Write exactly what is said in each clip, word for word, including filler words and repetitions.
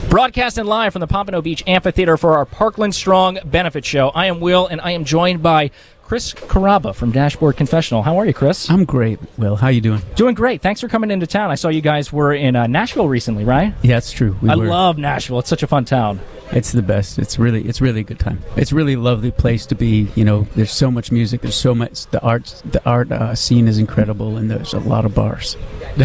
Broadcasting live from the Pompano Beach Amphitheater for our Parkland Strong Benefit Show. I am Will, and I am joined by Chris Carrabba from Dashboard Confessional. How are you, Chris? I'm great, Will. How you doing? Doing great. Thanks for coming into town. I saw you guys were in uh, Nashville recently, right? Yeah, it's true. We I were. love Nashville. It's such a fun town. It's the best. It's really, it's really a good time. It's really a lovely place to be. You know, there's so much music. There's so much. The art, the art uh, scene is incredible, and there's a lot of bars.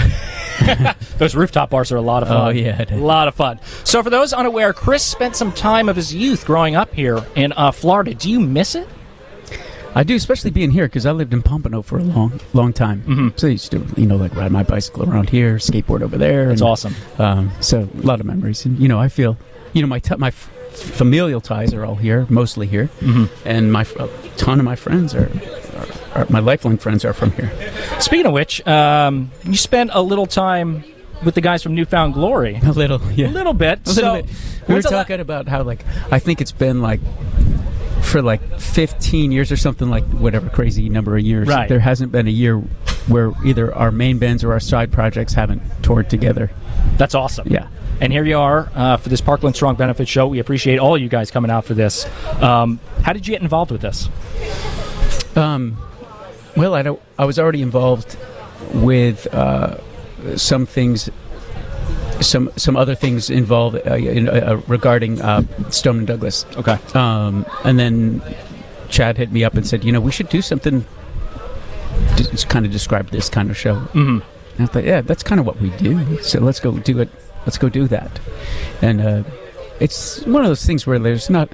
Those rooftop bars are a lot of fun. Oh, yeah. A lot of fun. So for those unaware, Chris spent some time of his youth growing up here in uh, Florida. Do you miss it? I do, especially being here, because I lived in Pompano for a long, long time. Mm-hmm. So I used to, you know, like ride my bicycle around here, skateboard over there. That's and, awesome. Um, so a lot of memories. And, you know, I feel, you know, my t- my f- familial ties are all here, mostly here. Mm-hmm. And my a ton of my friends are, are, are, my lifelong friends are from here. Speaking of which, um, you spent a little time with the guys from Newfound Glory. A little, yeah. A little bit. A little so, bit. We were when's the talking about how, like, I think it's been, like, for, like, fifteen years or something, like, whatever crazy number of years. Right. There hasn't been a year where either our main bands or our side projects haven't toured together. That's awesome. Yeah. And here you are uh, for this Parkland Strong Benefit Show. We appreciate all you guys coming out for this. Um, how did you get involved with this? Um, well, I, don't, I was already involved with uh, some things, some some other things involved uh, in, uh, regarding uh, Stone and Douglas. Okay. Um, and then Chad hit me up and said, you know, we should do something to kind of describe this kind of show. Mm-hmm. And I thought, yeah, that's kind of what we do. So let's go do it. Let's go do that. And uh, it's one of those things where there's not,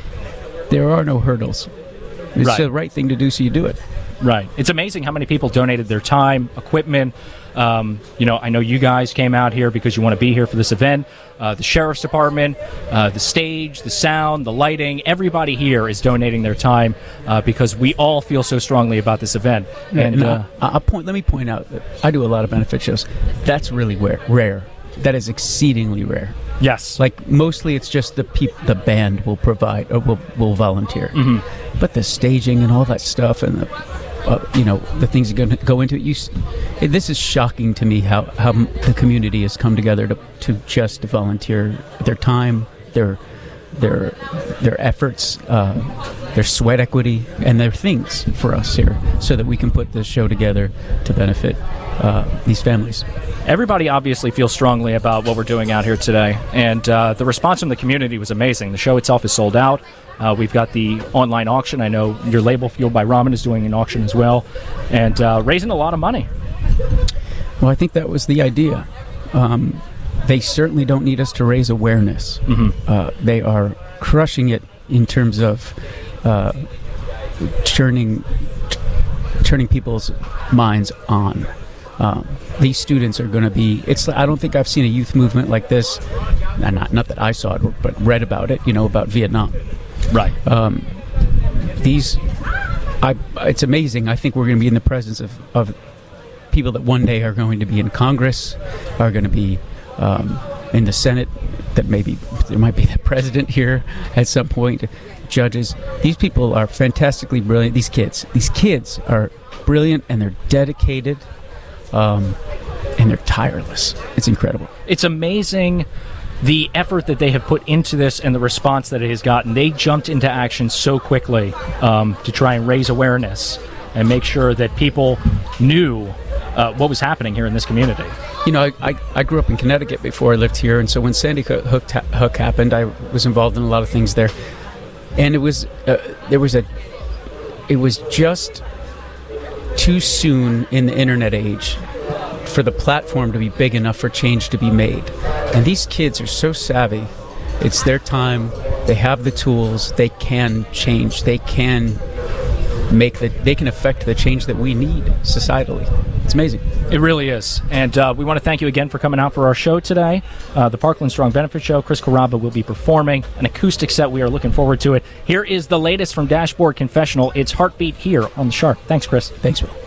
there are no hurdles. It's Right. the right thing to do, so you do it. Right. It's amazing how many people donated their time, equipment. Um, you know, I know you guys came out here because you want to be here for this event. Uh, the Sheriff's Department, uh, the stage, the sound, the lighting, everybody here is donating their time uh, because we all feel so strongly about this event. Yeah, and and uh, I, I'll point, let me point out that I do a lot of benefit shows. That's really rare. rare. That is exceedingly rare. yes. Like, mostly it's just the peop- the band will provide or will, will volunteer. Mm-hmm. But the staging and all that stuff and the, uh, you know, the things that are going to go into it. You, s- it, this is shocking to me how, how m- the community has come together to, to just volunteer their time, their their their efforts, uh, their sweat equity, and their things for us here, so that we can put this show together to benefit uh, these families. Everybody obviously feels strongly about what we're doing out here today, and uh, the response from the community was amazing. The show itself is sold out. Uh, we've got the online auction. I know your label, Fueled by Ramen, is doing an auction as well, and uh, raising a lot of money. Well, I think that was the idea. Um, they certainly don't need us to raise awareness. Mm-hmm. Uh, they are crushing it in terms of uh, turning t- turning people's minds on. Um, these students are going to be. It's. I don't think I've seen a youth movement like this. And not not that I saw it, but read about it. You know, about Vietnam. Right. Um, these. I. It's amazing. I think we're going to be in the presence of, of people that one day are going to be in Congress, are going to be um, in the Senate. That maybe there might be the president here at some point. Judges. These people are fantastically brilliant. These kids. These kids are brilliant, and they're dedicated. Um, and they're tireless. It's incredible. It's amazing the effort that they have put into this and the response that it has gotten. They jumped into action so quickly um, to try and raise awareness and make sure that people knew uh, what was happening here in this community. You know, I, I, I grew up in Connecticut before I lived here, and so when Sandy Hook, Hook happened, I was involved in a lot of things there. And it was, uh, there was a, it was just too soon in the internet age for the platform to be big enough for change to be made. And these kids are so savvy. It's their time. They have the tools. They can change. They can make the, they can affect the change that we need societally. It's amazing. It really is. And uh, we want to thank you again for coming out for our show today. Uh, the Parkland Strong Benefit Show. Chris Carrabba will be performing an acoustic set. We are looking forward to it. Here is the latest from Dashboard Confessional. It's Heartbeat here on The Shark. Thanks, Chris. Thanks, Will.